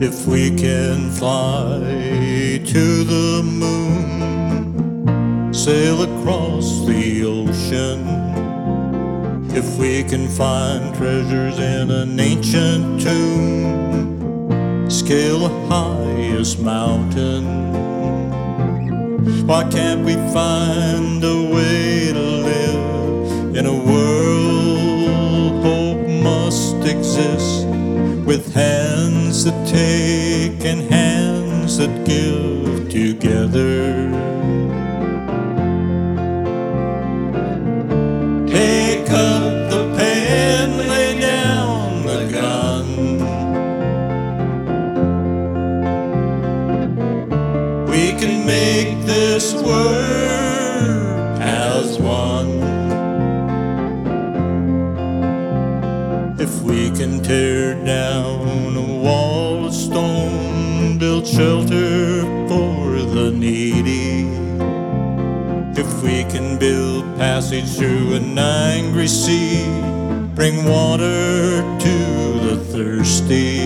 If we can fly to the moon, sail across the ocean, if we can find treasures in an ancient tomb, scale the highest mountain, why can't we find a way to live in a world hope must exist, with hands that take and hands that give together? Take up the pen, lay down the gun. We can make this work as one. If we can tear down a wall of stone, build shelter for the needy, if we can build passage through an angry sea, bring water to the thirsty,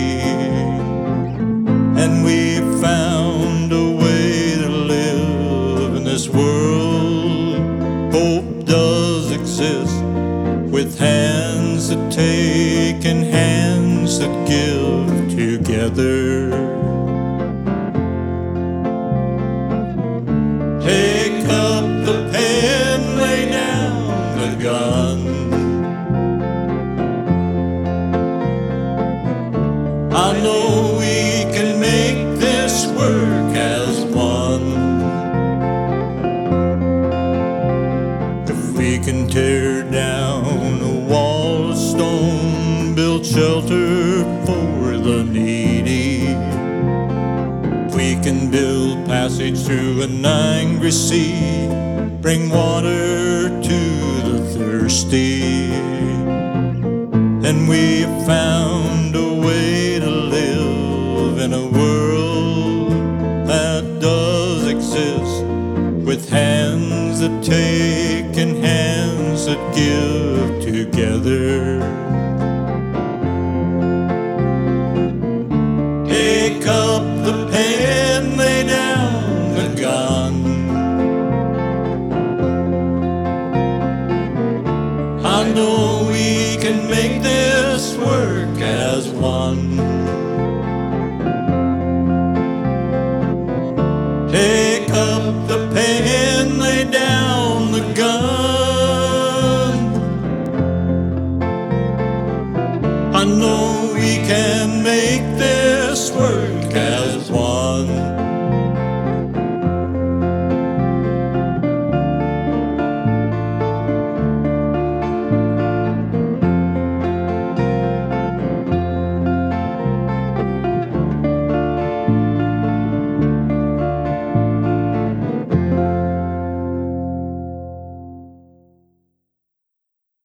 and we found a way to live in this world, hope does exist, with hands that take and hands that give together. Take up the pen, lay down the gun. I know we can make this work as one. If we can tear down a wall of stone, build shelter for the needy, we can build passage through an angry sea, bring water to the thirsty, and we have found a way to live in a world that does exist, with hands that take and hands that give together. Take up the pen, lay down the gun. I know we can make this work as one.